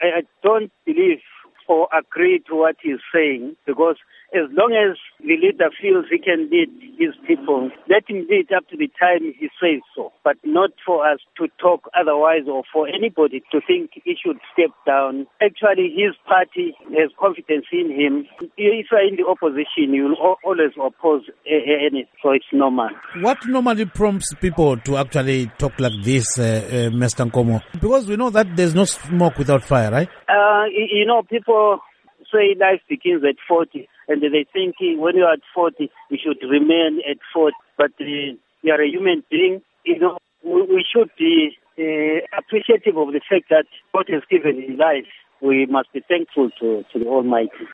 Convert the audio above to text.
I don't believe or agree to what he's saying, because as long as the leader feels he can lead his people, let him lead up to the time he says so, but not for us to talk otherwise or for anybody to think he should step down. Actually, his party has confidence in him. If you're in the opposition, you will always oppose anything, so it's normal. What normally prompts people to actually talk like this, Mr. Nkomo? Because we know that there's no smoke without fire, right? People say life begins at 40, and they think when you're at 40, you should remain at 40. But you're a human being. We should be appreciative of the fact that God has given in life. We must be thankful to the Almighty.